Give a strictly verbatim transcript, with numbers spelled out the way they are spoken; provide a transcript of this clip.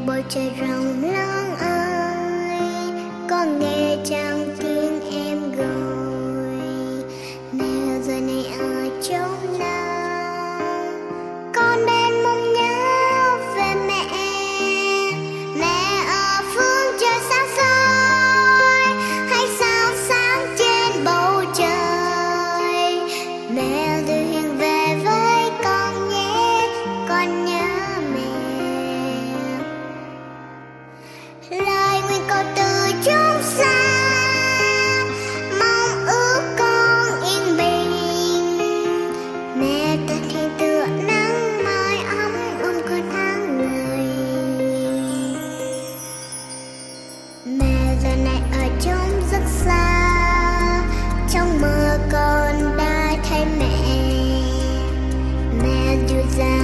bầu trời rộng lớn ơi, con nghe chăng tiếng em gọi. Mẹ giờ này ở chỗ nào, con đang mong nhớ về mẹ. Mẹ ở phương trời xa xôi hay sao sáng trên bầu trời. Mẹ đưa hiền về với con nhé, con nhớ mẹ. Lời nguyện cầu từ chúng xa, mong ước con yên bình. Mẹ ta thì tựa nắng mai ấm ôm con tháng ngày. Mẹ giờ này ở trong rất xa, trong mơ con đã thấy mẹ. Mẹ dịu dàng